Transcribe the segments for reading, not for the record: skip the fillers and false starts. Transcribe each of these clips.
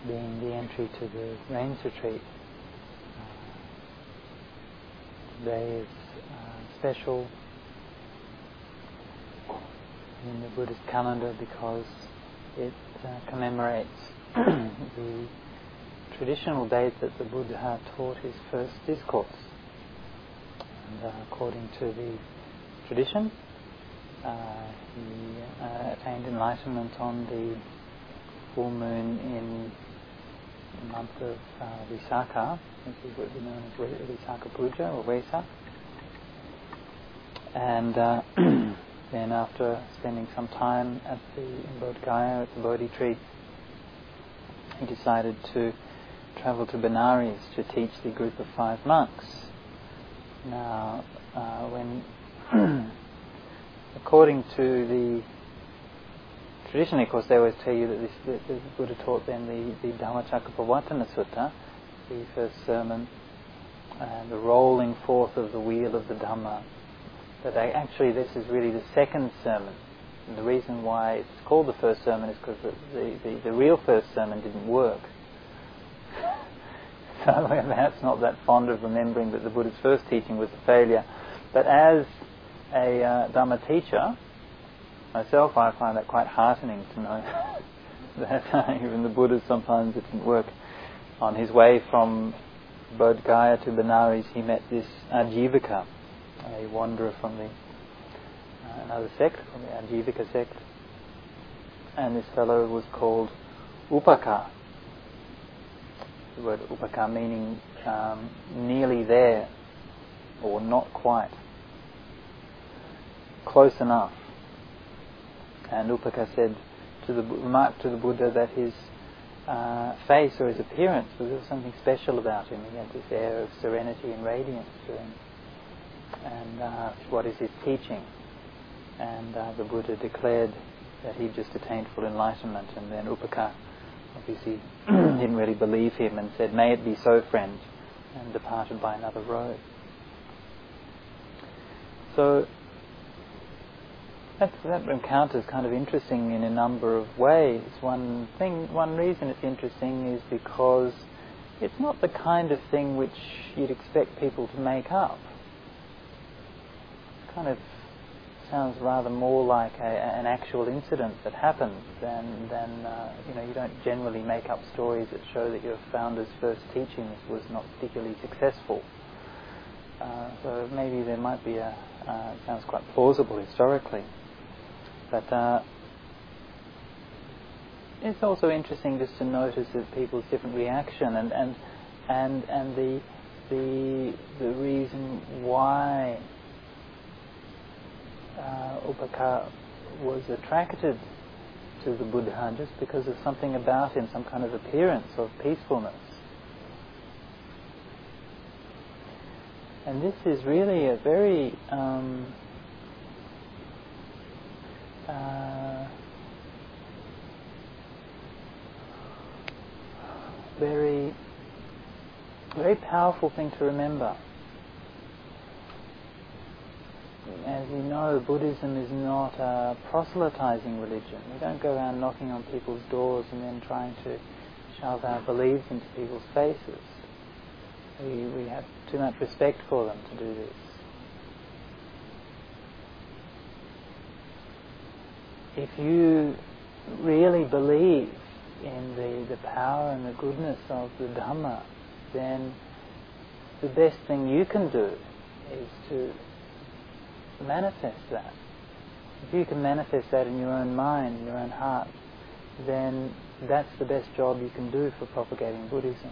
being the entry to the rains retreat. Today is special in the Buddhist calendar because it commemorates the traditional date that the Buddha taught his first discourse. And according to the tradition, he attained enlightenment on the full moon in the month of Visakha, which is what we know as Visakha Puja or Vesak. And then after spending some time in Bodh Gaya at the Bodhi tree, he decided to travel to Benares to teach the group of 5 monks. Now, according to the tradition, of course, they always tell you that the Buddha taught them the Dhammacakkappavattana Sutta, the first sermon, and the rolling forth of the wheel of the Dhamma. But actually, this is really the second sermon. And the reason why it's called the first sermon is because the real first sermon didn't work. So we're perhaps not that fond of remembering that the Buddha's first teaching was a failure. But as a Dhamma teacher, myself, I find that quite heartening to know that even the Buddha sometimes it didn't work. On his way from Bodh Gaya to Benares, he met this Ajivika, a wanderer from another sect, from the Ajivika sect. And this fellow was called Upaka. The word Upaka meaning nearly there, or not quite. Close enough. And Upaka remarked to the Buddha that his face or his appearance was something special about him. He had this air of serenity and radiance to him. And asked, what is his teaching? And the Buddha declared that he'd just attained full enlightenment. And then Upaka obviously didn't really believe him and said, may it be so, friend, and departed by another road. So that encounter is kind of interesting in a number of ways. One reason it's interesting is because it's not the kind of thing which you'd expect people to make up. It kind of sounds rather more like an actual incident that happened than you don't generally make up stories that show that your founder's first teachings was not particularly successful. So maybe there might be it sounds quite plausible historically. But it's also interesting just to notice that people's different reaction and the reason why Upaka was attracted to the Buddha, just because of something about him, some kind of appearance of peacefulness. And this is really a very very powerful thing to remember. As you know, Buddhism is not a proselytizing religion. We don't go around knocking on people's doors and then trying to shove our beliefs into people's faces. We have too much respect for them to do this. If you really believe in the power and the goodness of the Dhamma, then the best thing you can do is to manifest that. If you can manifest that in your own mind, in your own heart, then that's the best job you can do for propagating Buddhism.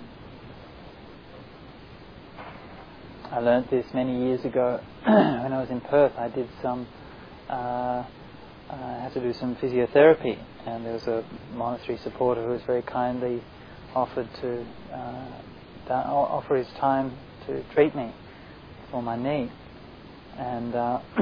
I learnt this many years ago when I was in Perth. I did I had to do some physiotherapy, and there was a monastery supporter who was very kindly offered to offer his time to treat me for my knee. And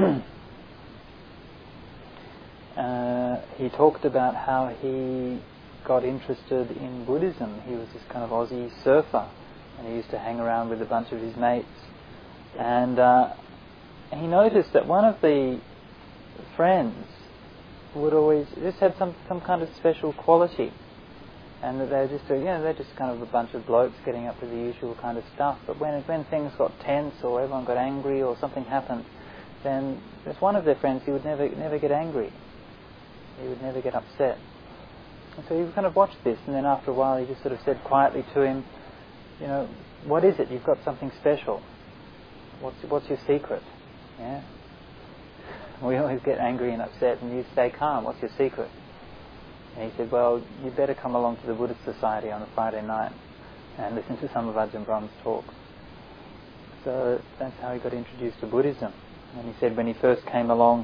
he talked about how he got interested in Buddhism. He was this kind of Aussie surfer, and he used to hang around with a bunch of his mates. And he noticed that one of the friends would always just have some kind of special quality. and that they're just kind of a bunch of blokes getting up to the usual kind of stuff. But when things got tense or everyone got angry or something happened, then there's one of their friends who would never get angry. He would never get upset. And so he kind of watched this, and then after a while he just sort of said quietly to him, what is it? You've got something special. What's your secret? Yeah. We always get angry and upset, and you stay calm. What's your secret? And he said, well, you'd better come along to the Buddhist Society on a Friday night and listen to some of Ajahn Brahm's talks. So that's how he got introduced to Buddhism. And he said when he first came along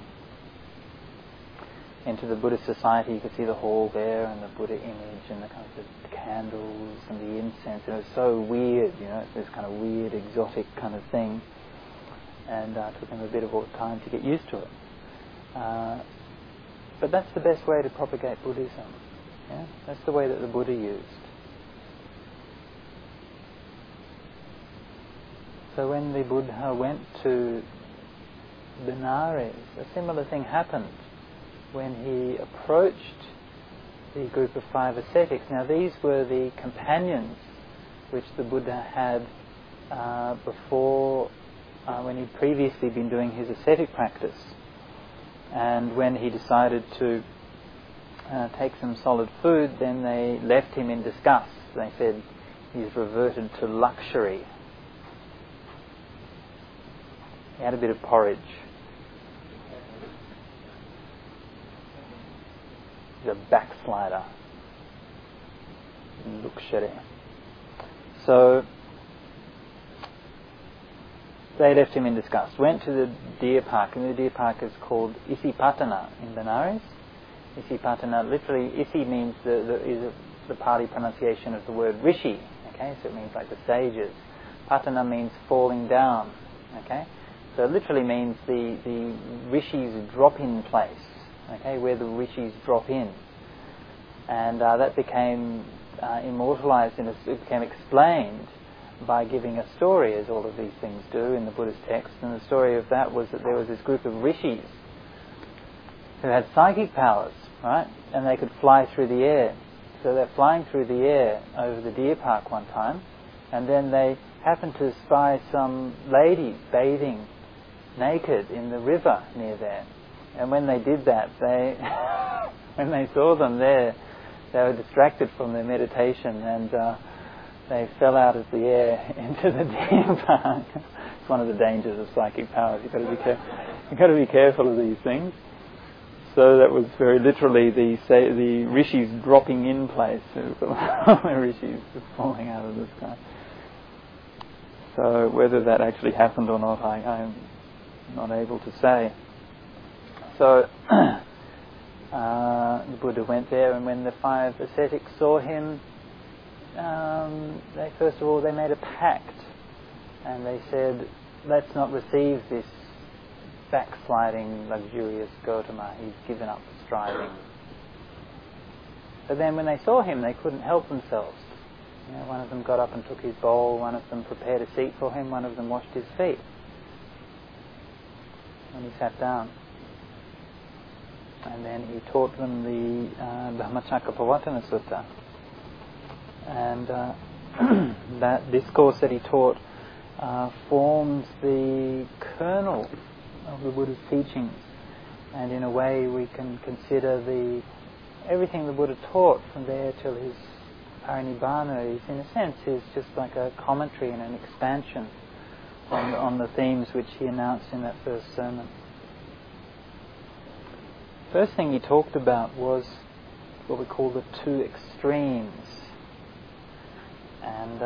into the Buddhist Society, you could see the hall there and the Buddha image and the kind of the candles and the incense. And it was so weird, it's this kind of weird, exotic kind of thing. And it took him a bit of time to get used to it. But that's the best way to propagate Buddhism. Yeah? That's the way that the Buddha used. So when the Buddha went to Benares, a similar thing happened when he approached the group of 5 ascetics. Now these were the companions which the Buddha had before, when he'd previously been doing his ascetic practice. And when he decided to take some solid food, then they left him in disgust. They said, he's reverted to luxury. He had a bit of porridge. He's a backslider. Luxury. So they left him in disgust. Went to the deer park, and the deer park is called Isipatana in Benares. Isipatana, literally, Isi means is the Pali pronunciation of the word rishi. Okay, so it means like the sages. Patana means falling down. Okay, so it literally means the rishis drop-in place. Okay, where the rishis drop in, and that became immortalized and it became explained by giving a story, as all of these things do in the Buddhist text. And the story of that was that there was this group of rishis who had psychic powers, right? And they could fly through the air. So they're flying through the air over the deer park one time, and then they happened to spy some ladies bathing naked in the river near there. And when they did that, when they saw them there, they were distracted from their meditation, and they fell out of the air into the deer park. It's one of the dangers of psychic powers. You've got to be careful of these things. So that was very literally the rishis dropping in place. The rishis just falling out of the sky. So whether that actually happened or not, I'm not able to say. So the Buddha went there, and when the 5 ascetics saw him, they made a pact, and they said, let's not receive this backsliding, luxurious Gautama. He's given up striving. But then when they saw him, they couldn't help themselves. One of them got up and took his bowl, one of them prepared a seat for him, one of them washed his feet. And he sat down. And then he taught them the Dhammacakkappavattana Sutta. And that discourse that he taught forms the kernel of the Buddha's teachings. And in a way we can consider everything the Buddha taught from there till his parinibbana is, in a sense, is just like a commentary and an expansion on the themes which he announced in that first sermon. First thing he talked about was what we call the 2 extremes. And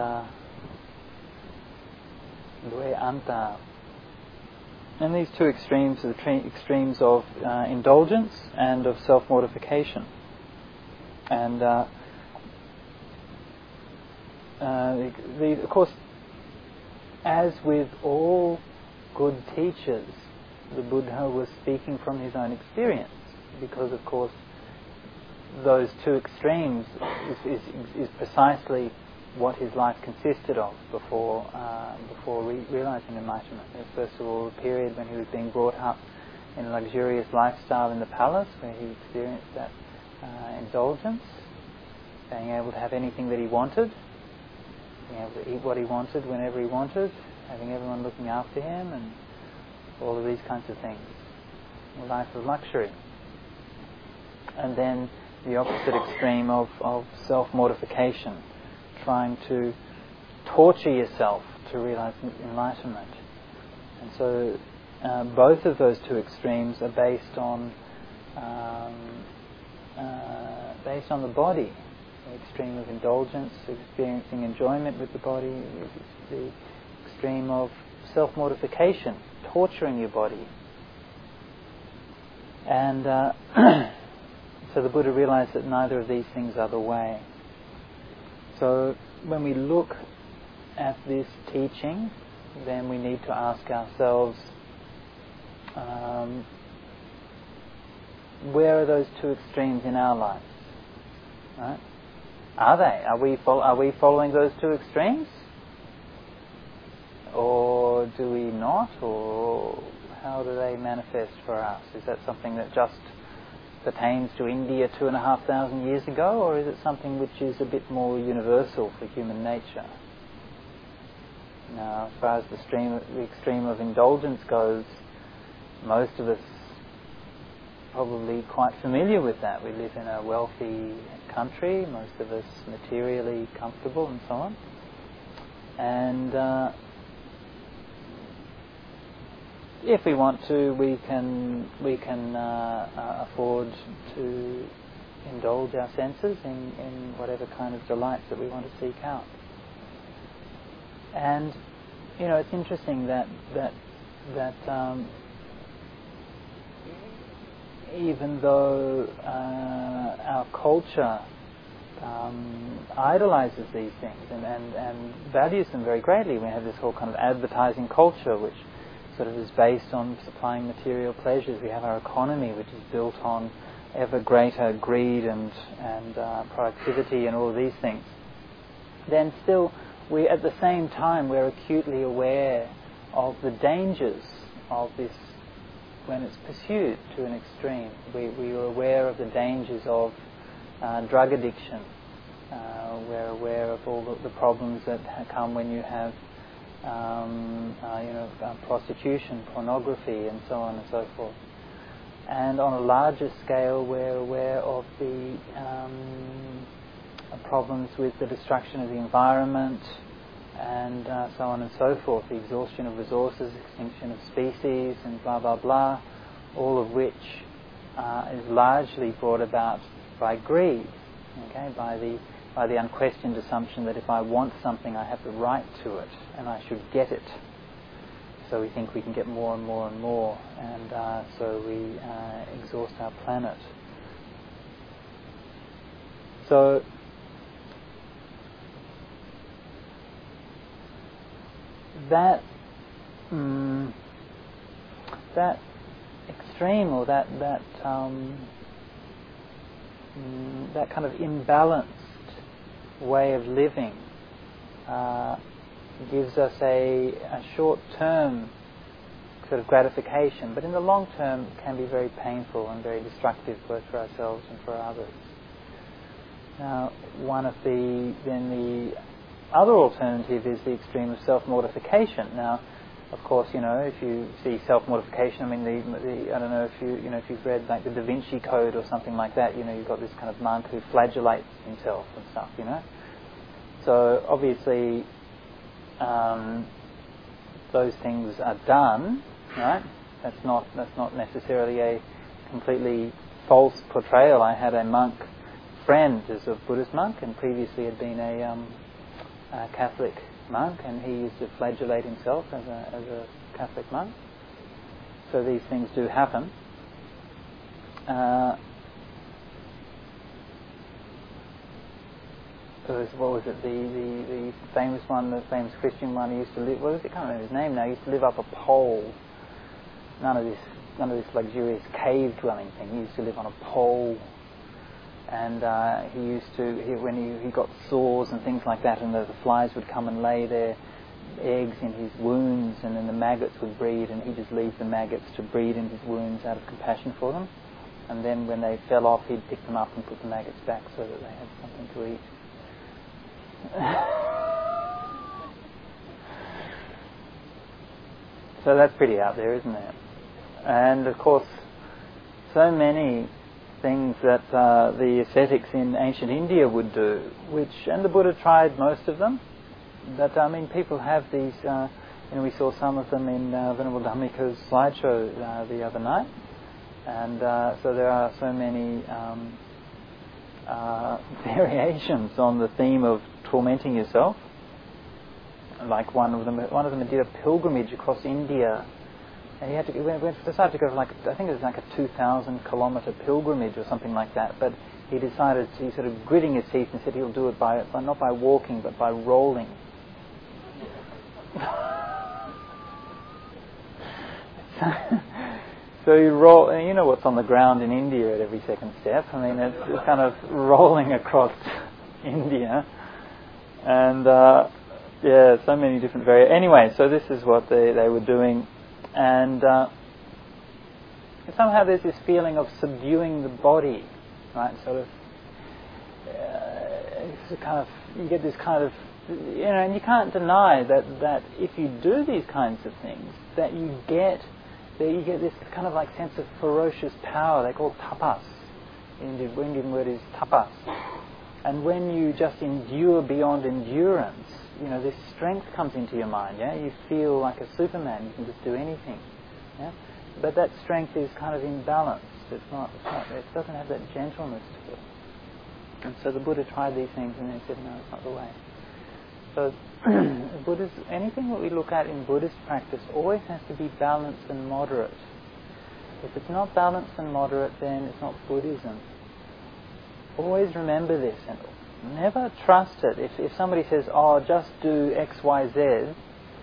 Due Anta. And these 2 extremes are the extremes of indulgence and of self-mortification. And of course, as with all good teachers, the Buddha was speaking from his own experience, because of course those 2 extremes is precisely what his life consisted of before realizing enlightenment. First of all, the period when he was being brought up in a luxurious lifestyle in the palace, where he experienced that indulgence, being able to have anything that he wanted, being able to eat what he wanted whenever he wanted, having everyone looking after him, and all of these kinds of things. A life of luxury. And then the opposite extreme of self-mortification, trying to torture yourself to realize enlightenment. And so both of those two extremes are based on the body. The extreme of indulgence, experiencing enjoyment with the body, the extreme of self-mortification, torturing your body. And so the Buddha realized that neither of these things are the way. So when we look at this teaching, then we need to ask ourselves, where are those two extremes in our lives? Right? Are they? Are we following those two extremes? Or do we not? Or how do they manifest for us? Is that something that just pertains to India 2,500 years ago, or is it something which is a bit more universal for human nature? Now, as far as the extreme of indulgence goes, most of us probably quite familiar with that. We live in a wealthy country, most of us materially comfortable and so on. And if we want to, we can afford to indulge our senses in whatever kind of delights that we want to seek out. And it's interesting that even though our culture idolizes these things and values them very greatly, we have this whole kind of advertising culture which sort of is based on supplying material pleasures. We have our economy which is built on ever greater greed and productivity and all of these things. Then still, we at the same time we're acutely aware of the dangers of this when it's pursued to an extreme. We are aware of the dangers of drug addiction. We're aware of all the problems that come when you have prostitution, pornography, and so on and so forth. And on a larger scale, we're aware of the problems with the destruction of the environment, and so on and so forth, the exhaustion of resources, extinction of species, and blah blah blah, all of which is largely brought about by greed, by the unquestioned assumption that if I want something, I have the right to it, and I should get it. So we think we can get more and more and more, and so we exhaust our planet. So that extreme, or that kind of imbalanced way of living gives us a short-term sort of gratification, but in the long term can be very painful and very destructive both for ourselves and for others. Now, the other alternative is the extreme of self-mortification. Now, of course, if you see self-mortification, I mean, I don't know if you've read like the Da Vinci Code or something like that. You've got this kind of monk who flagellates himself and stuff. So obviously, those things are done, right? That's not necessarily a completely false portrayal. I had a monk friend who's a Buddhist monk, and previously had been a Catholic monk, and he used to flagellate himself as a Catholic monk. So these things do happen. What was it? The famous one, the famous Christian one. He used to live. What was it? I can't remember his name now. He used to live up a pole. None of this luxurious cave dwelling thing. He used to live on a pole. And when he got sores and things like that, and the flies would come and lay their eggs in his wounds, and then the maggots would breed, and he'd just leave the maggots to breed in his wounds out of compassion for them. and then when they fell off, he'd pick them up and put the maggots back so that they had something to eat. So that's pretty out there, isn't it? And of course, so many things that the ascetics in ancient India would do, and the Buddha tried most of them. But people have these. We saw some of them in Venerable Dhammika's slideshow the other night, and so there are so many variations on the theme of tormenting yourself. Like one of them did a pilgrimage across India, and he decided to go for I think it was like a 2,000-kilometer pilgrimage or something like that. But he decided he sort of gritting his teeth and said he'll do it by not by walking but by rolling. So you roll, and you know what's on the ground in India at every second step. It's kind of rolling across India, and so many different Anyway, so this is what they were doing, and somehow there's this feeling of subduing the body, right? Sort of, it's kind of, you get this kind of, and you can't deny that if you do these kinds of things, that you get this kind of like sense of ferocious power. They call it tapas. The Indian word is tapas. And when you just endure beyond endurance, this strength comes into your mind. Yeah, you feel like a Superman. You can just do anything. Yeah, but that strength is kind of imbalanced. It doesn't have that gentleness to it. And so the Buddha tried these things, and then said, no, it's not the way. So anything that we look at in Buddhist practice always has to be balanced and moderate. If it's not balanced and moderate, then it's not Buddhism. Always remember this, and never trust it. If somebody says, just do X, Y, Z,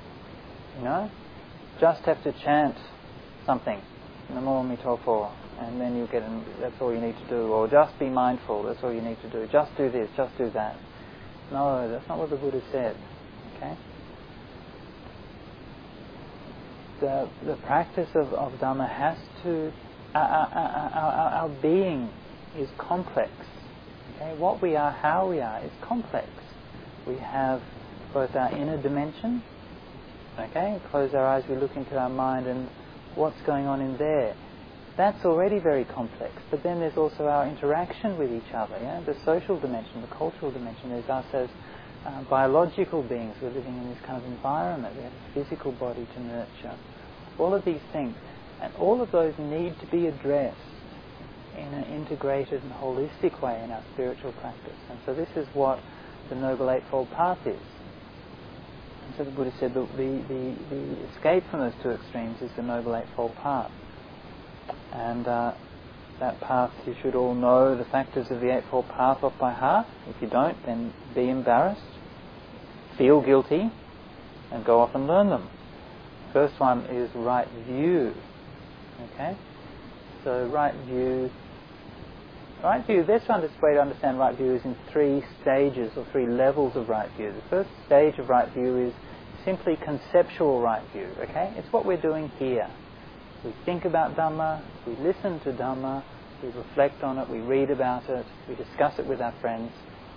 just have to chant something, Namo Mitopo, and then you that's all you need to do. Or just be mindful, that's all you need to do. Just do this, just do that. No, that's not what the Buddha said. Okay? The practice of Dhamma has to... Our being is complex. Okay? What we are, how we are, is complex. We have both our inner dimension. Okay? Close our eyes, we look into our mind, and what's going on in there. That's already very complex. But then there's also our interaction with each other. Yeah? The social dimension, the cultural dimension. There's us as biological beings. We're living in this kind of environment. We have a physical body to nurture. All of these things. And all of those need to be addressed in an integrated and holistic way in our spiritual practice. And so this is what the Noble Eightfold Path is. And so the Buddha said that the escape from those two extremes is the Noble Eightfold Path. And that path, you should all know the factors of the Eightfold Path off by heart. If you don't, then be embarrassed, feel guilty, and go off and learn them. First one is right view. Okay? So right view, this way to understand right view is in 3 stages or 3 levels of right view. The first stage of right view is simply conceptual right view. Okay? It's what we're doing here. We think about Dhamma, we listen to Dhamma, we reflect on it, we read about it, we discuss it with our friends,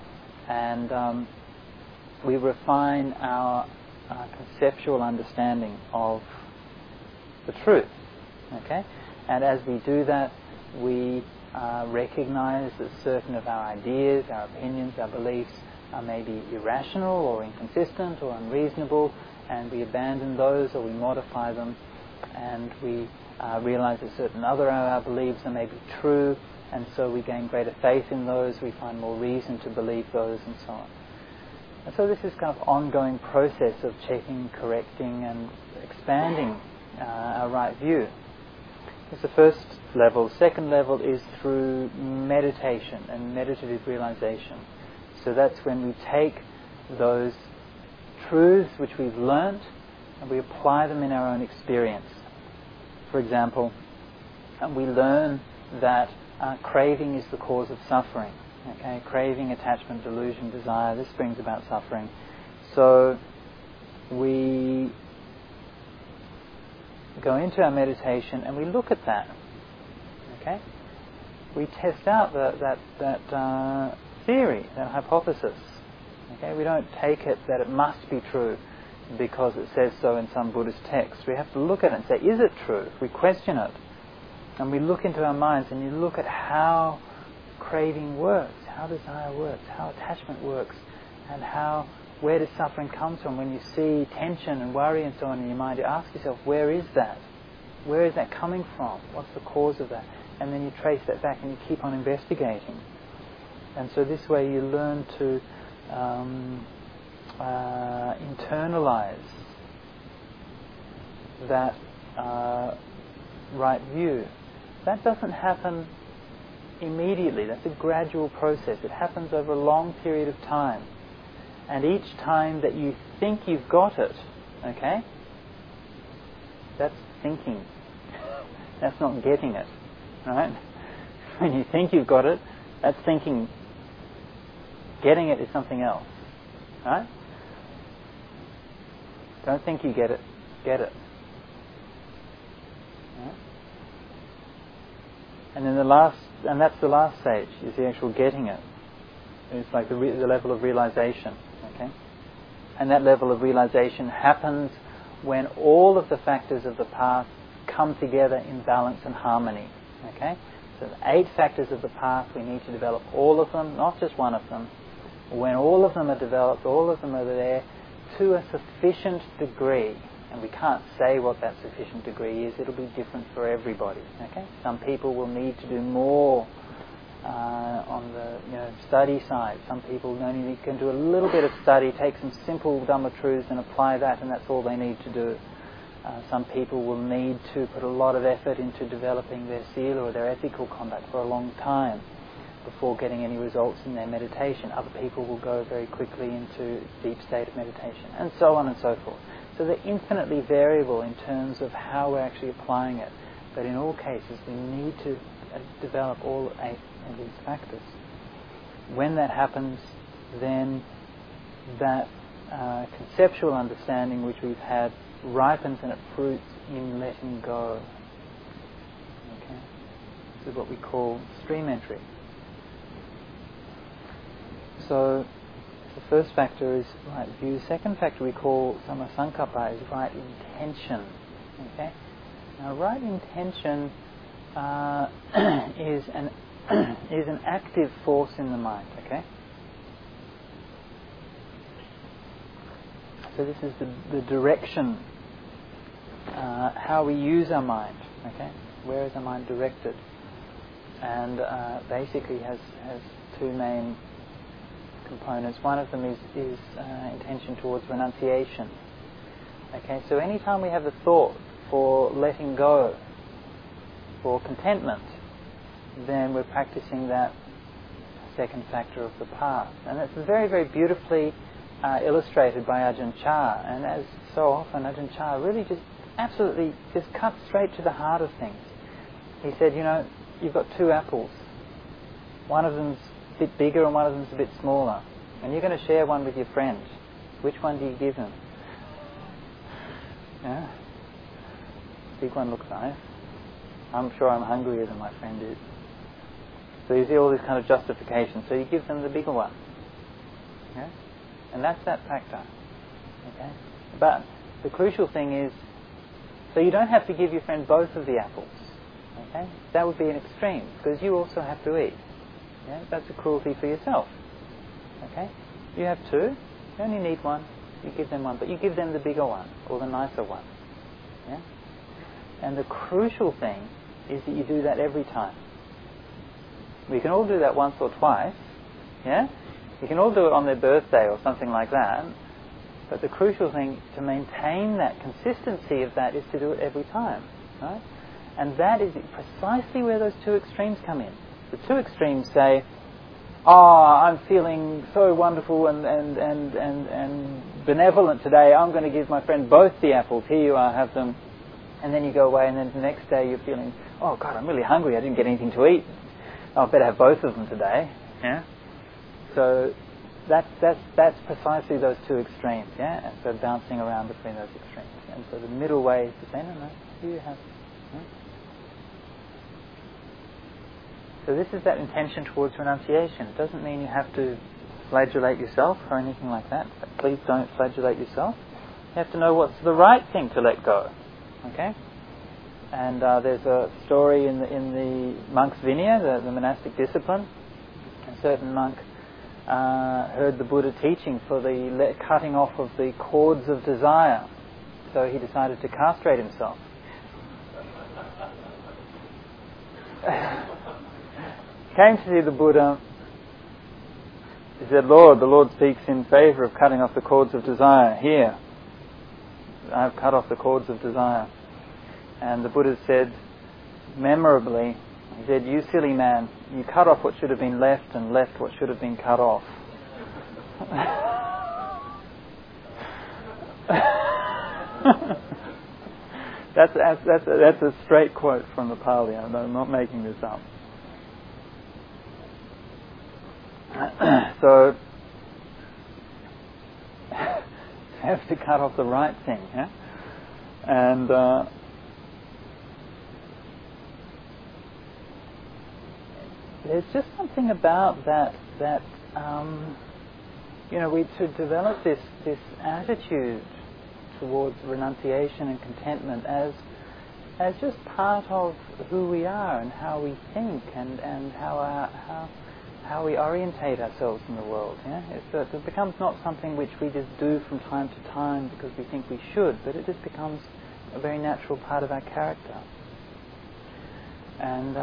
and we refine our conceptual understanding of the truth. Okay? And as we do that, we recognize that certain of our ideas, our opinions, our beliefs are maybe irrational or inconsistent or unreasonable, and we abandon those or we modify them, and we realize that certain other of our beliefs are maybe true, and so we gain greater faith in those, we find more reason to believe those, and so on. And so this is kind of ongoing process of checking, correcting, and expanding our right view. That's the first level. Second level is through meditation and meditative realization. So that's when we take those truths which we've learnt and we apply them in our own experience. For example, we learn that craving is the cause of suffering. Okay? Craving, attachment, delusion, desire, this brings about suffering. So we go into our meditation and we look at that. Okay? we test out that theory, that hypothesis. Okay, we don't take it that it must be true because it says so in some Buddhist text. We have to look at it and say, is it true? We question it. And we look into our minds and you look at how craving works, how desire works, how attachment works, and where does suffering come from. When you see tension and worry and so on in your mind, you ask yourself, where is that? Where is that coming from? What's the cause of that? And then you trace that back and you keep on investigating. And so this way you learn to internalize that right view. That doesn't happen immediately. That's a gradual process. It happens over a long period of time. And each time that you think you've got it, okay, that's thinking. That's not getting it, right? When you think you've got it, that's thinking. Getting it is something else, right? Don't think you get it. Get it. Right? And then that's the last stage, is the actual getting it. It's like the level of realization, okay? And that level of realization happens when all of the factors of the path come together in balance and harmony, okay? So the 8 factors of the path, we need to develop all of them, not just one of them. When all of them are developed, all of them are there to a sufficient degree, and we can't say what that sufficient degree is, it'll be different for everybody, okay? Some people will need to do more on the study side. Some people only can do a little bit of study, take some simple Dhamma truths and apply that, and that's all they need to do. Some people will need to put a lot of effort into developing their sila or their ethical conduct for a long time before getting any results in their meditation. Other people will go very quickly into deep state of meditation, and so on and so forth. So they're infinitely variable in terms of how we're actually applying it. But in all cases, we need to develop all 8 of these factors. When that happens, then that conceptual understanding which we've had ripens and it fruits in letting go. Okay? This is what we call stream entry. So the first factor is right view. The second factor we call sammasankappa is right intention. Okay? Now right intention is an active force in the mind. Okay? So this is the direction, how we use our mind. Okay? Where is our mind directed? And basically has 2 main components. One of them is intention towards renunciation. Okay, so anytime we have a thought for letting go, for contentment, then we're practicing that second factor of the path. And that's very, very beautifully illustrated by Ajahn Chah. And as so often, Ajahn Chah really just absolutely just cut straight to the heart of things. He said, you've got 2 apples. One of them's a bit bigger and one of them's a bit smaller. And you're going to share one with your friend. Which one do you give them? Yeah? Big one looks nice. I'm sure I'm hungrier than my friend is. So you see all this kind of justification. So you give them the bigger one. Yeah? And that's that factor. Okay? But the crucial thing is, so you don't have to give your friend both of the apples. Okay? That would be an extreme, because you also have to eat. Yeah? That's a cruelty for yourself. Okay? You have 2. You only need one. You give them one, but you give them the bigger one or the nicer one. Yeah? And the crucial thing is that you do that every time. We can all do that once or twice. Yeah? You can all do it on their birthday or something like that. But the crucial thing to maintain that consistency of that is to do it every time. Right? And that is precisely where those 2 extremes come in. The 2 extremes say, I'm feeling so wonderful and benevolent today, I'm going to give my friend both the apples. Here you are, have them. And then you go away, and then the next day you're feeling, oh God, I'm really hungry, I didn't get anything to eat. I better have both of them today. Yeah? So that's precisely those 2 extremes. Yeah? And so bouncing around between those extremes. And so the middle way is to say, no, you have. Yeah? So this is that intention towards renunciation. It doesn't mean you have to flagellate yourself or anything like that. Please don't flagellate yourself. You have to know what's the right thing to let go. Okay? And there's a story in the monk's vinaya, the monastic discipline. A certain monk heard the Buddha teaching for the cutting off of the cords of desire. So he decided to castrate himself. Came to see the Buddha. He said, "Lord, the Lord speaks in favour of cutting off the cords of desire. Here, I have cut off the cords of desire." And the Buddha said, memorably, he said, "You silly man, you cut off what should have been left and left what should have been cut off." That's a straight quote from the Pali. I'm not making this up. So you have to cut off the right thing, yeah? And there's just something about that we to develop this attitude towards renunciation and contentment as just part of who we are and how we think and how we orientate ourselves in the world. Yeah? It becomes not something which we just do from time to time because we think we should, but it just becomes a very natural part of our character. And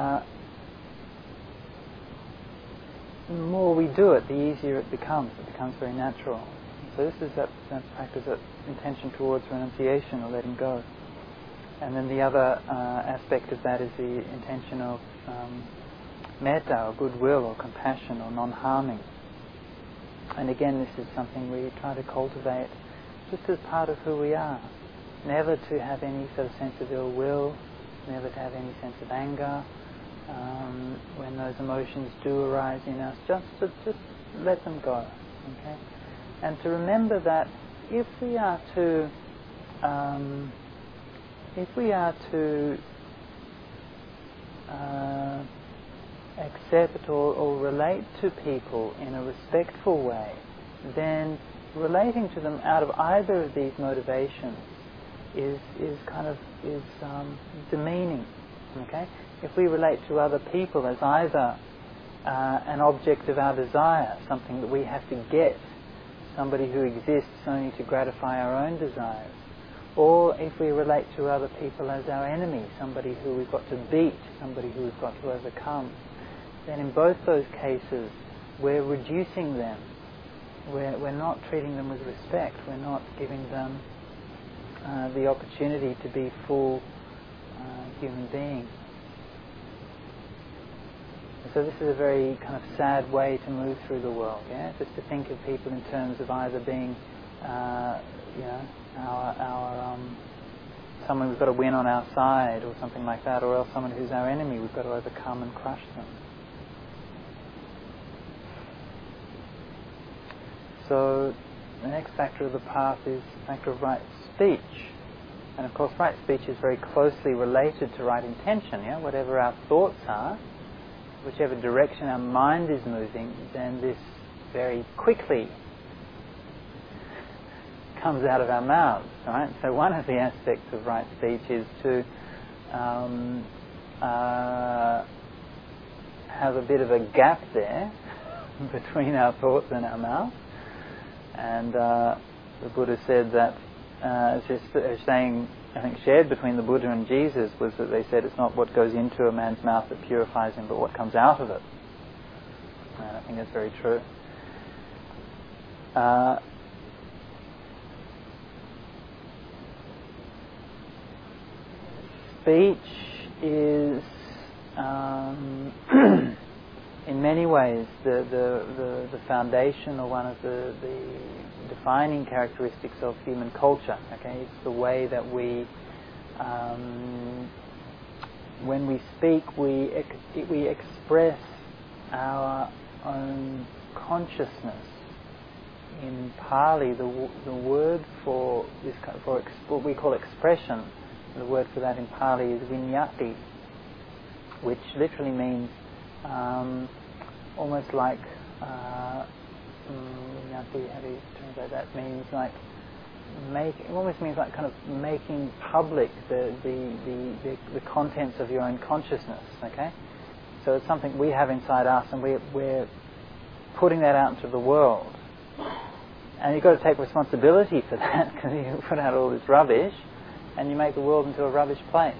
the more we do it, the easier it becomes. It becomes very natural. So this is that practice, that intention towards renunciation or letting go. And then the other aspect of that is the intention of metta or goodwill or compassion or non-harming. And again, this is something we try to cultivate just as part of who we are. Never to have any sort of sense of ill will, never to have any sense of anger. When those emotions do arise in us, just let them go. Okay? And to remember that if we are to accept or relate to people in a respectful way, then relating to them out of either of these motivations is demeaning. Okay? If we relate to other people as either an object of our desire, something that we have to get, somebody who exists only to gratify our own desires, or if we relate to other people as our enemy, somebody who we've got to beat, somebody who we've got to overcome, then in both those cases we're reducing them. We're not treating them with respect. We're not giving them the opportunity to be full human beings. So this is a very kind of sad way to move through the world, yeah? Just to think of people in terms of either being, someone we've got to win on our side or something like that, or else someone who's our enemy we've got to overcome and crush them. So the next factor of the path is the factor of right speech. And of course right speech is very closely related to right intention, yeah? Whatever our thoughts are, whichever direction our mind is moving, then this very quickly comes out of our mouths, right? So one of the aspects of right speech is to have a bit of a gap there between our thoughts and our mouth. And the Buddha said that, saying, I think shared between the Buddha and Jesus was that they said it's not what goes into a man's mouth that purifies him, but what comes out of it. And I think that's very true. Speech is, in many ways, the foundation or one of the defining characteristics of human culture. Okay, it's the way that we, when we speak, we express our own consciousness. In Pali, the word for this, for what we call expression, the word for that in Pali is vinyati, which literally means almost like how do you translate that? Means like it almost means like kind of making public the contents of your own consciousness. Okay, so it's something we have inside us, and we're putting that out into the world. And you've got to take responsibility for that, because you put out all this rubbish and you make the world into a rubbish place.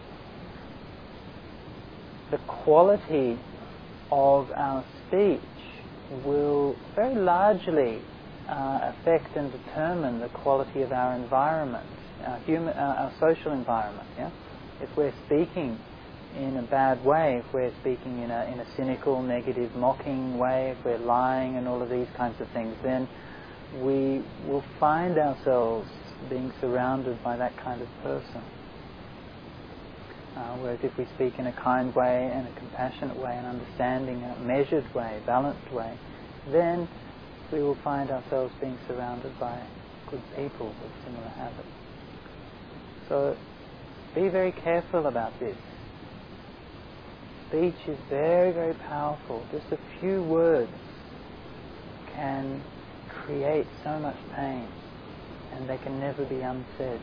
The quality of our speech will very largely affect and determine the quality of our environment, our social environment. Yeah? If we're speaking in a bad way, if we're speaking in a cynical, negative, mocking way, if we're lying and all of these kinds of things, then we will find ourselves being surrounded by that kind of person. Whereas if we speak in a kind way and a compassionate way, an understanding, a measured way, balanced way, then we will find ourselves being surrounded by good people with similar habits. So be very careful about this. Speech is very, very powerful. Just a few words can create so much pain, and they can never be unsaid.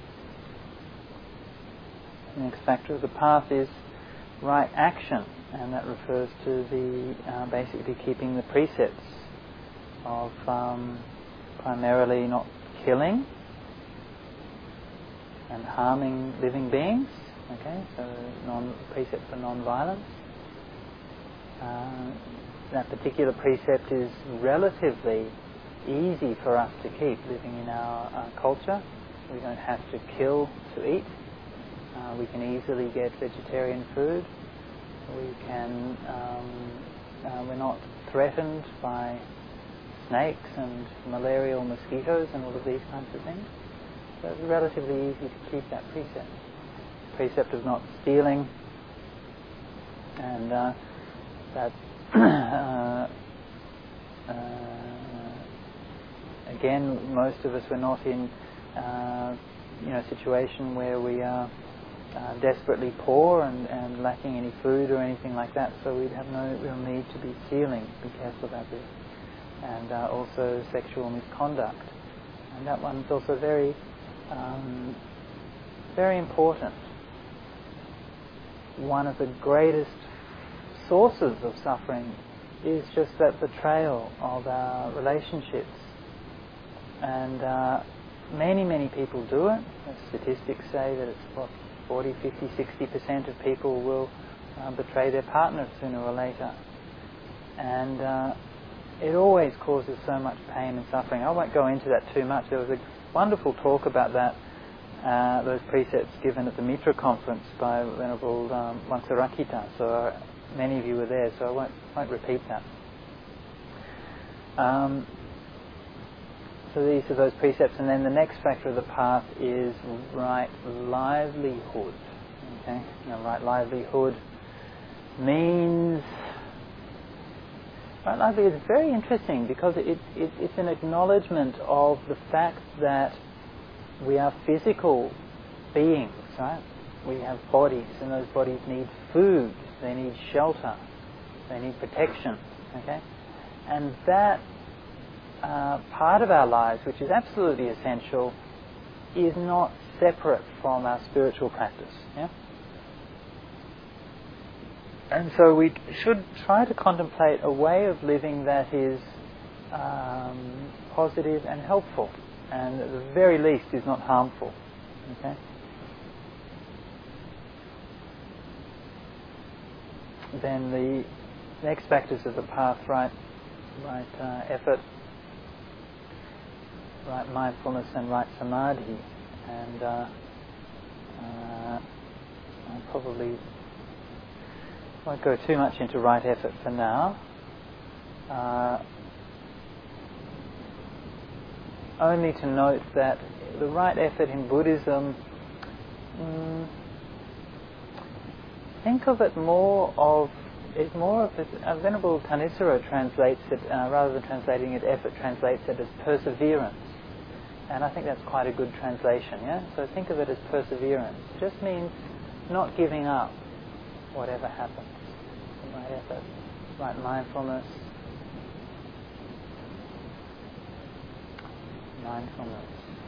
The next factor of the path is right action, and that refers to the basically keeping the precepts of primarily not killing and harming living beings. Okay, so precept for non-violence. That particular precept is relatively easy for us to keep living in our culture. We don't have to kill to eat. We can easily get vegetarian food. We're not threatened by snakes and malarial mosquitoes and all of these kinds of things. So it's relatively easy to keep that precept. Precept of not stealing, and that again, most of us were not in a situation where we are desperately poor and lacking any food or anything like that, so we'd have no real need to be stealing. Be careful about this. And also sexual misconduct, and that one's also very very important. One of the greatest sources of suffering is just that betrayal of our relationships, and many people do it. The statistics say that it's 40, 50, 60% of people will betray their partner sooner or later, and it always causes so much pain and suffering. I won't go into that too much. There was a wonderful talk about that, those precepts given at the Mitra conference by Venerable Vansarakita. So many of you were there, so I won't repeat that. So these are those precepts, and then the next factor of the path is right livelihood. Okay, now right livelihood means right livelihood is very interesting because it's an acknowledgement of the fact that we are physical beings, right? We have bodies, and those bodies need food, they need shelter, they need protection. Okay, and that part of our lives, which is absolutely essential, is not separate from our spiritual practice. Yeah? And so we should try to contemplate a way of living that is positive and helpful, and at the very least is not harmful. Okay? Then the next factors of the path, right effort, right mindfulness, and right samadhi. And I probably won't go too much into right effort for now. Only to note that the right effort in Buddhism, think of it more of Venerable Thanissaro translates it, rather than translating it effort, translates it as perseverance. And I think that's quite a good translation, yeah? So think of it as perseverance. It just means not giving up whatever happens. right effort, right mindfulness. Mindfulness.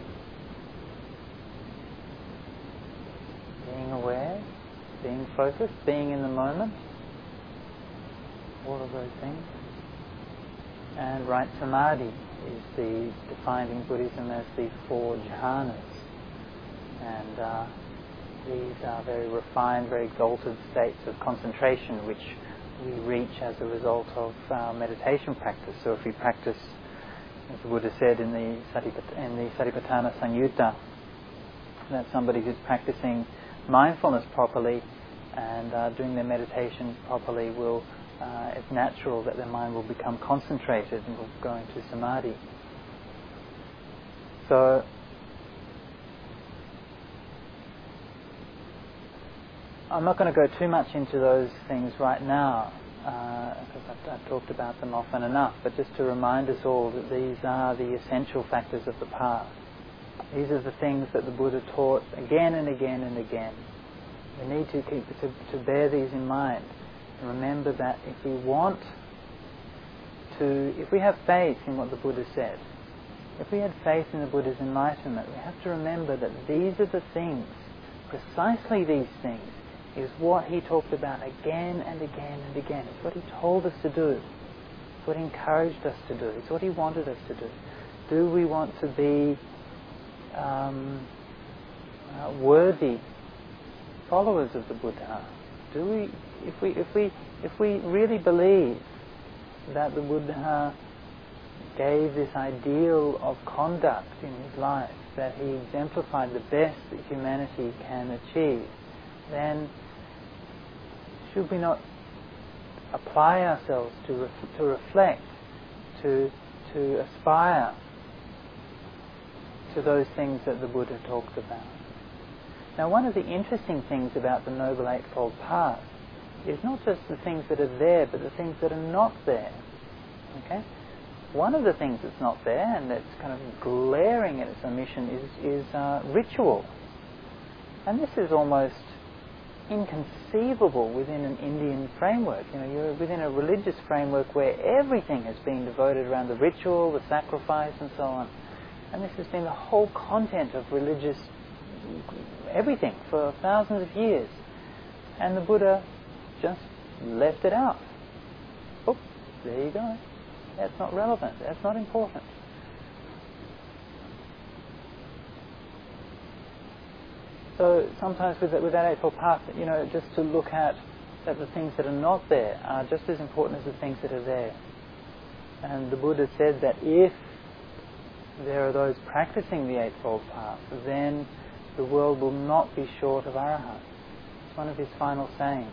Being aware, being focused, being in the moment. All of those things. And right samadhi is defined in Buddhism as the 4 jhanas. And these are very refined, very exalted states of concentration which we reach as a result of our meditation practice. So if we practice, as the Buddha said in the Satipatthana Samyutta, that somebody who's practicing mindfulness properly and doing their meditation properly will, it's natural that their mind will become concentrated and will go into samadhi. So I'm not going to go too much into those things right now, because I've talked about them often enough, but just to remind us all that these are the essential factors of the path. These are the things that the Buddha taught again and again and again. We need to bear these in mind and remember that if we have faith in what the Buddha said, if we had faith in the Buddha's enlightenment, we have to remember that these are the things, precisely these things, is what he talked about again and again and again. It's what he told us to do. It's what he encouraged us to do. It's what he wanted us to do. Do we want to be worthy followers of the Buddha? Do we, if we really believe that the Buddha gave this ideal of conduct in his life, that he exemplified the best that humanity can achieve, then should we not apply ourselves to reflect, to aspire to those things that the Buddha talked about? Now, one of the interesting things about the Noble Eightfold Path is not just the things that are there, but the things that are not there. Okay? One of the things that's not there, and that's kind of glaring at its omission, is ritual. And this is almost inconceivable within an Indian framework. You know, you're within a religious framework where everything has been devoted around the ritual, the sacrifice, and so on. And this has been the whole content of religious everything for thousands of years. And the Buddha just left it out. Oh, there you go. That's not relevant. That's not important. So sometimes with that Eightfold Path, you know, just to look at that the things that are not there are just as important as the things that are there. And the Buddha said that if there are those practicing the Eightfold Path, then the world will not be short of arahants. It's one of his final sayings.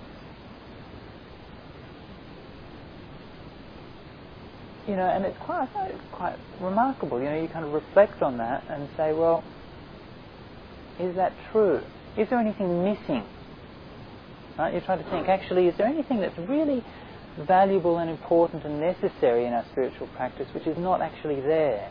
You know, and it's quite remarkable. You know, you kind of reflect on that and say, well, is that true? Is there anything missing? Right? You try to think, actually, is there anything that's really valuable and important and necessary in our spiritual practice which is not actually there?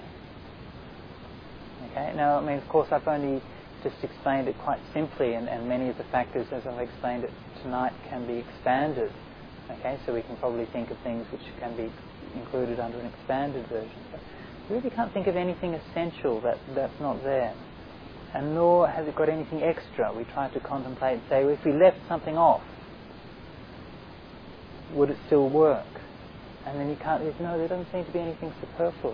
Okay. Now, I mean, of course, I've only just explained it quite simply, and many of the factors, as I've explained it tonight, can be expanded. Okay, so we can probably think of things which can be included under an expanded version. But we really can't think of anything essential that's not there. And nor has it got anything extra. We try to contemplate and say, well, if we left something off, would it still work? And then you can't, no, there doesn't seem to be anything superfluous.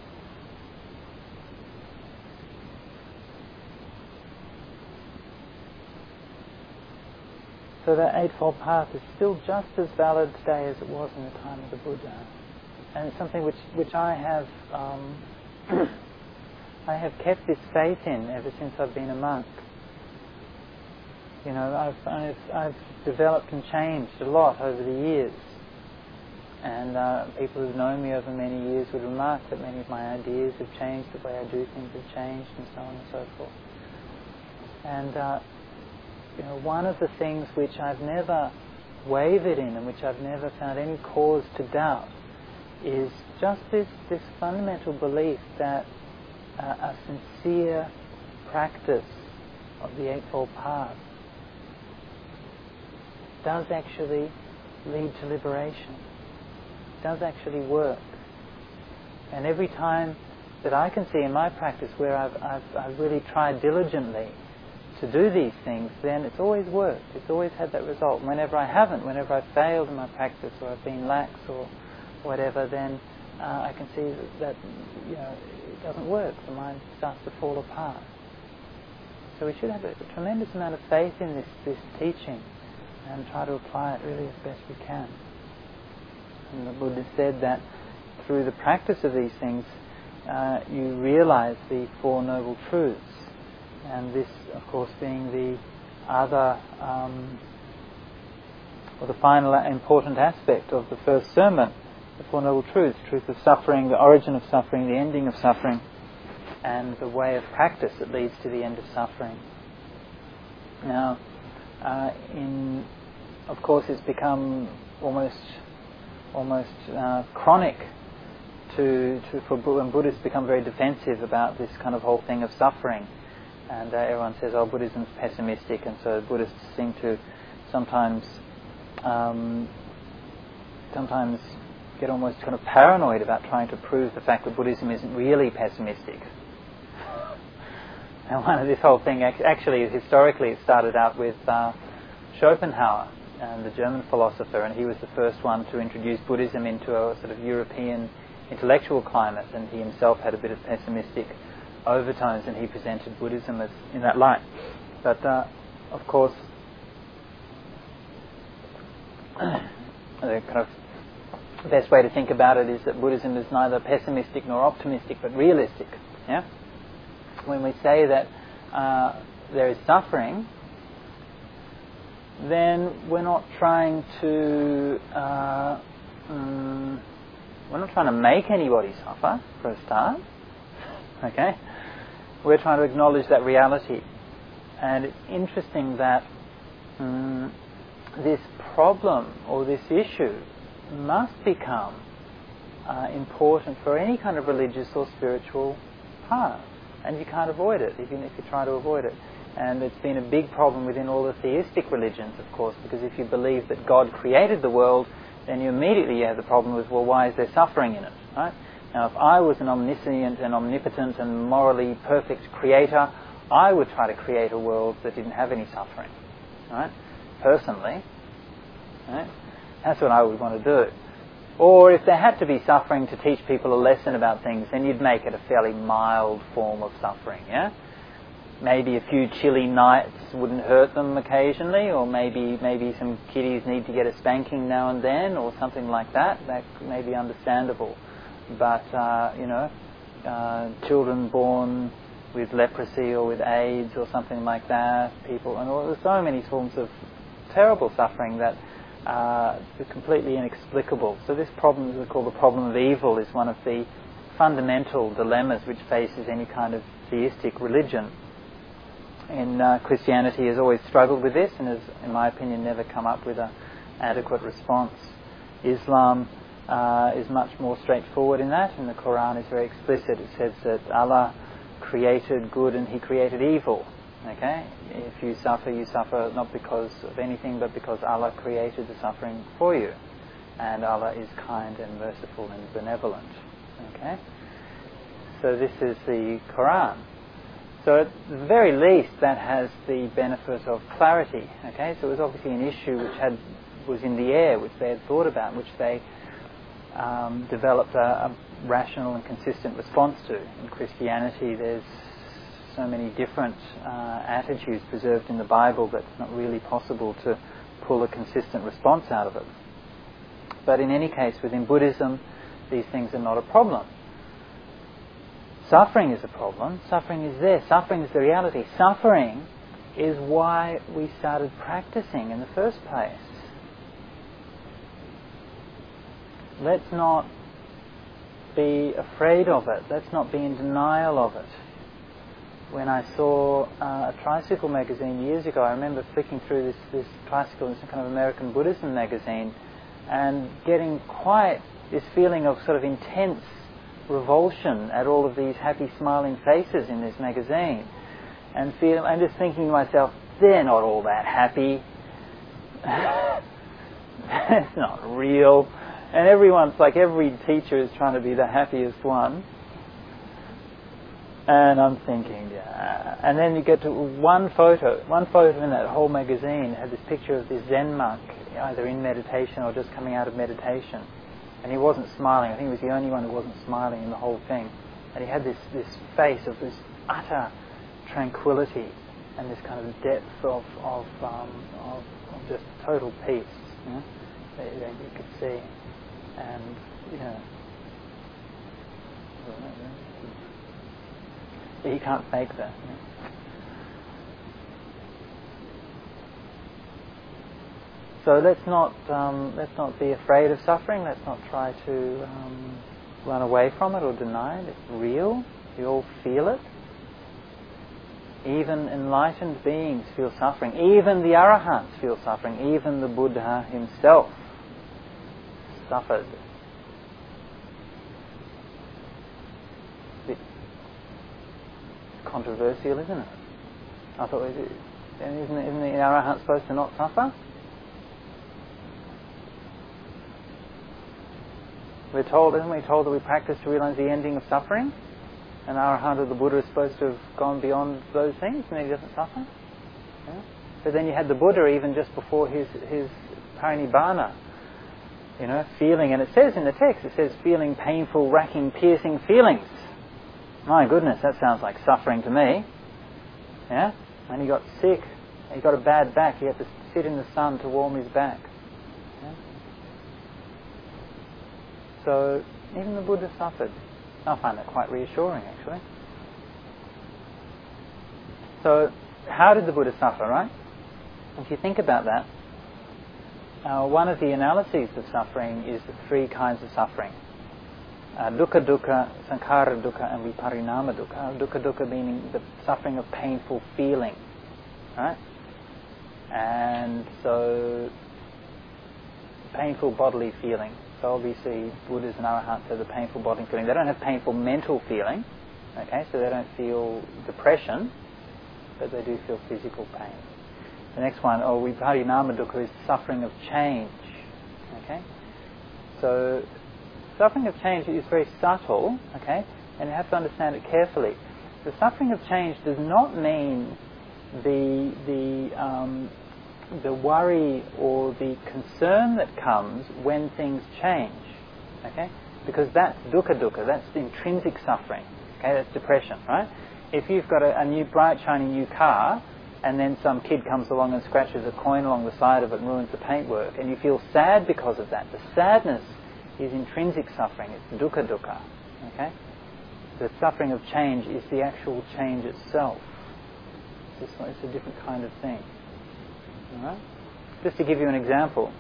So that Eightfold Path is still just as valid today as it was in the time of the Buddha. And it's something which I have I have kept this faith in ever since I've been a monk. You know, I've developed and changed a lot over the years. And people who've known me over many years would remark that many of my ideas have changed, the way I do things have changed, and so on and so forth. And you know, one of the things which I've never wavered in and which I've never found any cause to doubt is just this fundamental belief that a sincere practice of the Eightfold Path does actually lead to liberation. It does actually work. And every time that I can see in my practice where I've really tried diligently to do these things, then it's always worked. It's always had that result. Whenever I haven't, whenever I've failed in my practice or I've been lax or whatever, then I can see that it doesn't work. The mind starts to fall apart. So we should have a tremendous amount of faith in this teaching and try to apply it really as best we can. And the Buddha said that through the practice of these things, you realize the Four Noble Truths. And this, of course, being the other, or the final important aspect of the first sermon, the Four Noble Truths, truth of suffering, the origin of suffering, the ending of suffering, and the way of practice that leads to the end of suffering. Now, of course, it's become almost chronic when Buddhists become very defensive about this kind of whole thing of suffering, and everyone says, "Oh, Buddhism's pessimistic," and so Buddhists seem to sometimes get almost kind of paranoid about trying to prove the fact that Buddhism isn't really pessimistic. And one of this whole thing, actually, historically, it started out with Schopenhauer, and the German philosopher, and he was the first one to introduce Buddhism into a sort of European intellectual climate, and he himself had a bit of pessimistic overtones, and he presented Buddhism as in that light. But of course, the kind of best way to think about it is that Buddhism is neither pessimistic nor optimistic, but realistic. Yeah. When we say that there is suffering, then we're not trying to make anybody suffer, for a start. Okay? We're trying to acknowledge that reality. And it's interesting that this problem or this issue must become important for any kind of religious or spiritual path. And you can't avoid it, even if you try to avoid it. And it's been a big problem within all the theistic religions, of course, because if you believe that God created the world, then you immediately have the problem with, well, why is there suffering in it? Right? Now, if I was an omniscient and omnipotent and morally perfect creator, I would try to create a world that didn't have any suffering. Right? Personally. Right? That's what I would want to do. Or if there had to be suffering to teach people a lesson about things, then you'd make it a fairly mild form of suffering, yeah? Maybe a few chilly nights wouldn't hurt them occasionally, or maybe some kiddies need to get a spanking now and then, or something like that. That may be understandable. But, children born with leprosy or with AIDS or something like that, there's so many forms of terrible suffering that are completely inexplicable. So this problem, as we call the problem of evil, is one of the fundamental dilemmas which faces any kind of theistic religion. And Christianity has always struggled with this and has, in my opinion, never come up with an adequate response. Islam is much more straightforward in that, and the Quran is very explicit. It says that Allah created good and He created evil. Okay? If you suffer not because of anything, but because Allah created the suffering for you. And Allah is kind and merciful and benevolent. Okay? So this is the Quran. So at the very least, that has the benefit of clarity. Okay? So it was obviously an issue which was in the air, which they had thought about, which they developed a rational and consistent response to. In Christianity, there's so many different attitudes preserved in the Bible that it's not really possible to pull a consistent response out of it. But in any case, within Buddhism, these things are not a problem. Suffering is a problem. Suffering is there. Suffering is the reality. Suffering is why we started practicing in the first place. Let's not be afraid of it. Let's not be in denial of it. When I saw a tricycle magazine years ago, I remember flicking through this tricycle, this kind of American Buddhism magazine, and getting quite this feeling of sort of intense revulsion at all of these happy smiling faces in this magazine. And I'm just thinking to myself, they're not all that happy. It's not real. And everyone's like, every teacher is trying to be the happiest one. And I'm thinking, yeah. And then you get to one photo in that whole magazine had this picture of this Zen monk, either in meditation or just coming out of meditation. And he wasn't smiling. I think he was the only one who wasn't smiling in the whole thing. And he had this face of this utter tranquility and this kind of depth of just total peace, you know, that you could see. And, you know, you can't fake that. You know. So let's not be afraid of suffering. Let's not try to run away from it or deny it. It's real. We all feel it. Even enlightened beings feel suffering. Even the Arahants feel suffering. Even the Buddha himself suffered. It's controversial, isn't it? I thought, isn't the Arahant supposed to not suffer? Isn't we told that we practice to realize the ending of suffering? And Arahant or the Buddha is supposed to have gone beyond those things and he doesn't suffer? Yeah? But then you had the Buddha even just before his parinibbana, you know, feeling, and it says in the text, it says feeling painful, racking, piercing feelings. My goodness, that sounds like suffering to me. Yeah? And he got sick, he got a bad back, he had to sit in the sun to warm his back. Yeah? So even the Buddha suffered. I find that quite reassuring, actually. So how did the Buddha suffer, right? If you think about that, one of the analyses of suffering is the three kinds of suffering. Dukkha dukkha, sankhara dukkha, and viparinama dukkha. Dukkha dukkha meaning the suffering of painful feeling, right? And so painful bodily feeling. So obviously Buddhas and Arahants have the painful bodily feeling. They don't have painful mental feeling, okay? So they don't feel depression, but they do feel physical pain. The next one, viparinama dukkha, is suffering of change, okay? So suffering of change is very subtle, okay? And you have to understand it carefully. The suffering of change does not mean the worry or the concern that comes when things change, okay? Because that's dukkha dukkha, that's the intrinsic suffering, okay? That's depression, right? If you've got a new bright shiny new car and then some kid comes along and scratches a coin along the side of it and ruins the paintwork and you feel sad because of that, the sadness is intrinsic suffering, it's dukkha dukkha, okay? The suffering of change is the actual change itself. It's a different kind of thing. Alright? Just to give you an example,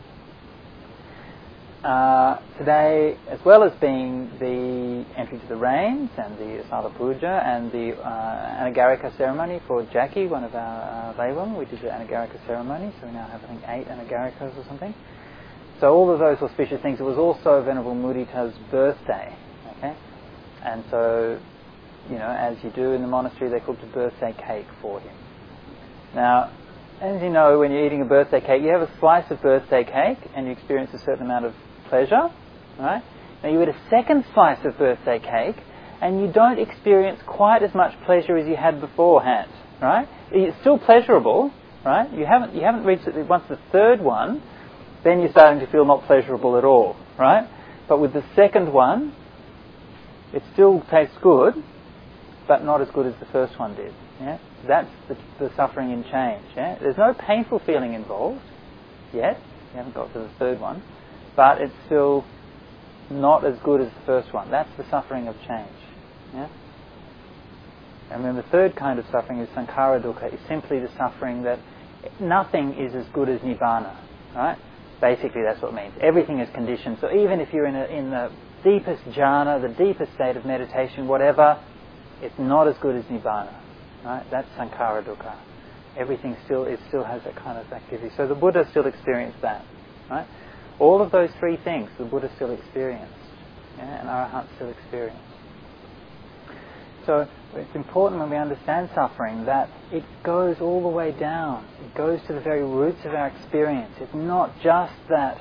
today, as well as being the entry to the rains and the Asala Puja and the Anagarika ceremony for Jackie, one of our Lewam, we did the Anagarika ceremony, so we now have, I think, 8 Anagarikas or something. So all of those auspicious things. It was also Venerable Mudita's birthday, okay? And so, you know, as you do in the monastery, they cooked a birthday cake for him. Now, as you know, when you're eating a birthday cake, you have a slice of birthday cake and you experience a certain amount of pleasure, right? Now you eat a second slice of birthday cake and you don't experience quite as much pleasure as you had beforehand, right? It's still pleasurable, right? You haven't reached it. Once the third one, then you're starting to feel not pleasurable at all, right? But with the second one, it still tastes good, but not as good as the first one did. Yeah? That's the suffering in change. Yeah? There's no painful feeling involved yet. You haven't got to the third one. But it's still not as good as the first one. That's the suffering of change. Yeah? And then the third kind of suffering is sankhara dukkha. It's simply the suffering that nothing is as good as nibbana. Right? Basically that's what it means. Everything is conditioned. So even if you're in the deepest jhana, the deepest state of meditation, whatever, it's not as good as nibbana. Right? That's sankhara dukkha. Everything still has that kind of activity. So the Buddha still experienced that. Right? All of those three things the Buddha still experienced. Yeah? And Arahants still experienced. So it's important when we understand suffering that it goes all the way down. It goes to the very roots of our experience. It's not just that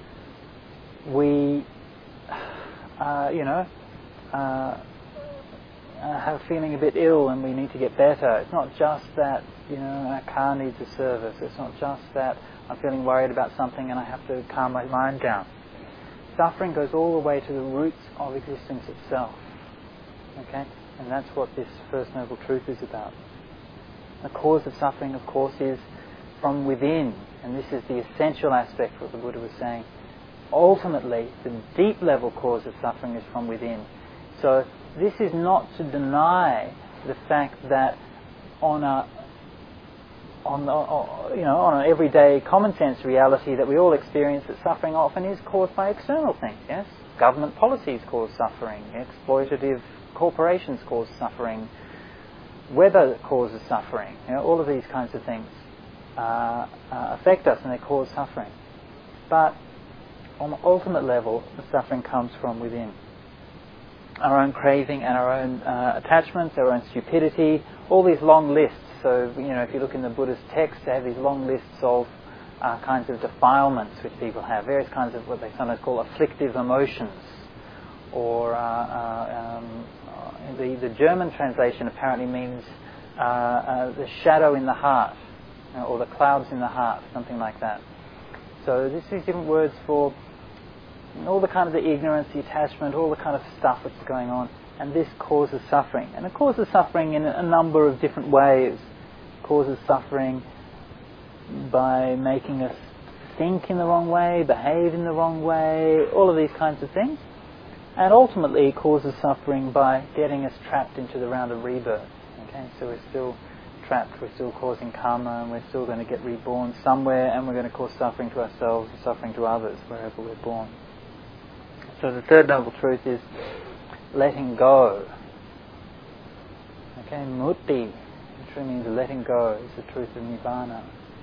we, have feeling a bit ill and we need to get better. It's not just that, our car needs a service. It's not just that I'm feeling worried about something and I have to calm my mind down. Suffering goes all the way to the roots of existence itself. Okay? And that's what this First Noble Truth is about. The cause of suffering, of course, is from within. And this is the essential aspect of what the Buddha was saying. Ultimately, the deep level cause of suffering is from within. So this is not to deny the fact that on an everyday common sense reality that we all experience, that suffering often is caused by external things. Yes, government policies cause suffering, exploitative corporations cause suffering, weather causes suffering. All of these kinds of things affect us and they cause suffering. But on the ultimate level, the suffering comes from within. Our own craving and our own attachments, our own stupidity, all these long lists. So, if you look in the Buddhist text, they have these long lists of kinds of defilements which people have, various kinds of what they sometimes call afflictive emotions. Or the German translation apparently means the shadow in the heart, or the clouds in the heart, something like that. So this is different words for all the kind of the ignorance, the attachment, all the kind of stuff that's going on, and this causes suffering. And it causes suffering in a number of different ways. It causes suffering by making us think in the wrong way, behave in the wrong way, all of these kinds of things. And ultimately it causes suffering by getting us trapped into the round of rebirth. Okay, so we're still trapped, we're still causing karma, and we're still going to get reborn somewhere, and we're going to cause suffering to ourselves and suffering to others wherever we're born. So the third noble truth is letting go. Okay, mutti, which really means letting go, is the truth of Nibbana.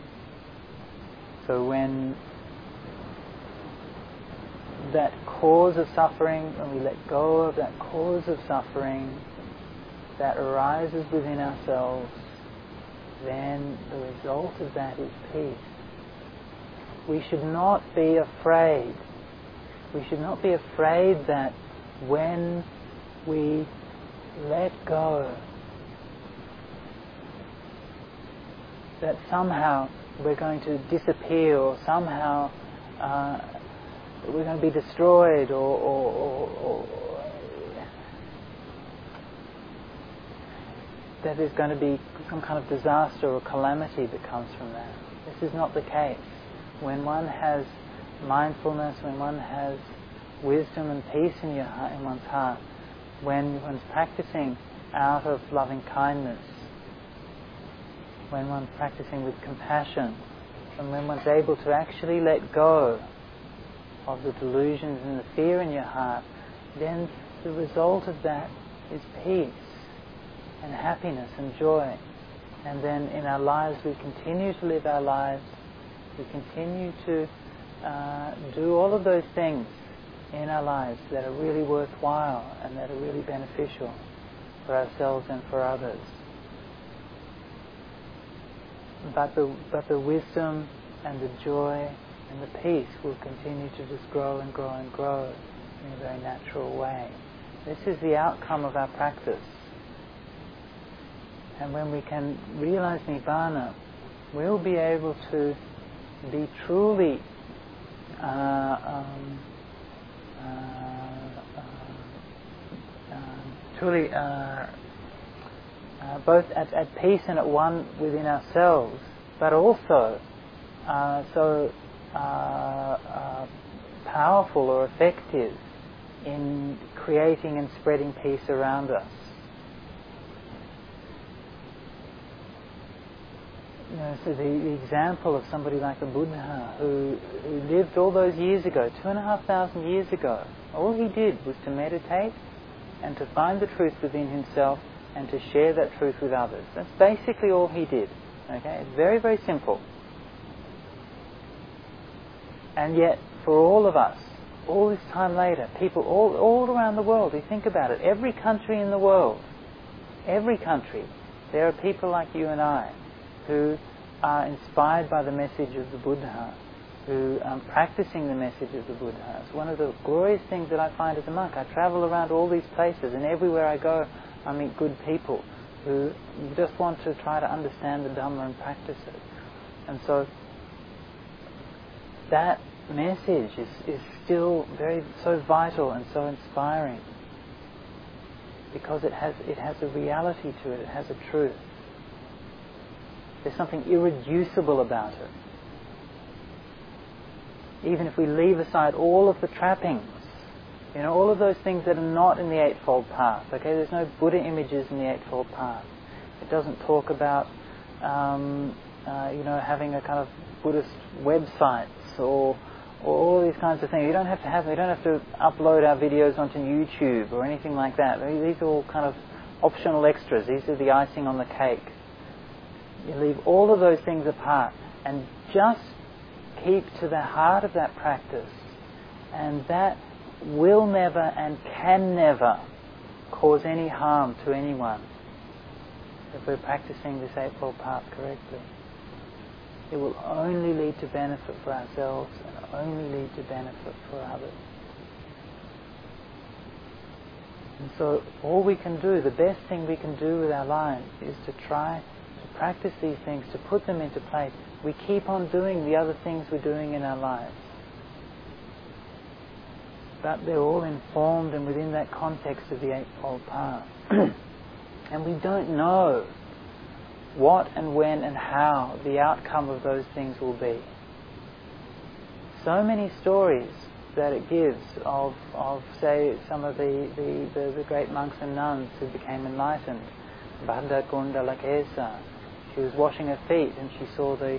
So when that cause of suffering, when we let go of that cause of suffering that arises within ourselves, then the result of that is peace. We should not be afraid. We should not be afraid that when we let go, that somehow we're going to disappear, or somehow we're going to be destroyed, or that there's going to be some kind of disaster or calamity that comes from that. This is not the case. When one has mindfulness, when one has wisdom and peace in one's heart, when one's practicing out of loving kindness, when one's practicing with compassion, and when one's able to actually let go of the delusions and the fear in your heart, then the result of that is peace and happiness and joy. And then in our lives we continue to live our lives, we continue to do all of those things in our lives that are really worthwhile and that are really beneficial for ourselves and for others. But the wisdom and the joy and the peace will continue to just grow and grow and grow in a very natural way. This is the outcome of our practice. And when we can realize Nibbana, we'll be able to be truly both at peace and at one within ourselves, but also so powerful or effective in creating and spreading peace around us. So the example of somebody like a Buddha who lived all those years ago, 2,500 years ago, all he did was to meditate and to find the truth within himself and to share that truth with others. That's basically all he did. Okay, it's very, very simple. And yet, for all of us, all this time later, people all around the world, you think about it, every country in the world every country, there are people like you and I who are inspired by the message of the Buddha, who are practicing the message of the Buddha. It's one of the glorious things that I find as a monk. I travel around all these places, and everywhere I go I meet good people who just want to try to understand the Dhamma and practice it. And so that message is still so vital and so inspiring, because it has a reality to it, it has a truth. There's something irreducible about it. Even if we leave aside all of the trappings, all of those things that are not in the Eightfold Path. Okay, there's no Buddha images in the Eightfold Path. It doesn't talk about having a kind of Buddhist websites or all these kinds of things. We don't have to upload our videos onto YouTube or anything like that. These are all kind of optional extras. These are the icing on the cake. You leave all of those things apart and just keep to the heart of that practice, and that will never and can never cause any harm to anyone if we're practicing this Eightfold Path correctly. It will only lead to benefit for ourselves and only lead to benefit for others. And so all we can do, the best thing we can do with our lives, is to try to practice these things, to put them into place. We keep on doing the other things we're doing in our lives, but they're all informed and within that context of the Eightfold Path. And we don't know what and when and how the outcome of those things will be. So many stories that it gives of say, some of the great monks and nuns who became enlightened. Bhadda Kundalakesa, she was washing her feet and she saw the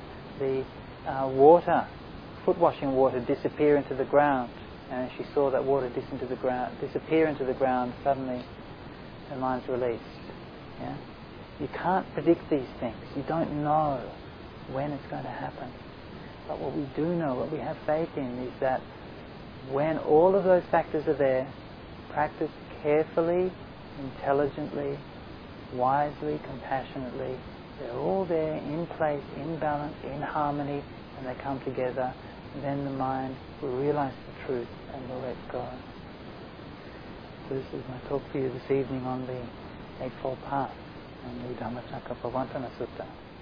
foot washing water disappear into the ground, and as she saw that water disappear into the ground, suddenly her mind's released. Yeah? You can't predict these things. You don't know when it's going to happen. But what we do know, what we have faith in, is that when all of those factors are there, practiced carefully, intelligently, wisely, compassionately, they're all there in place, in balance, in harmony, and they come together, and then the mind will realize the truth and will let go. So this is my talk for you this evening on the Eightfold Path and the Dhammacakkappavattana Sutta.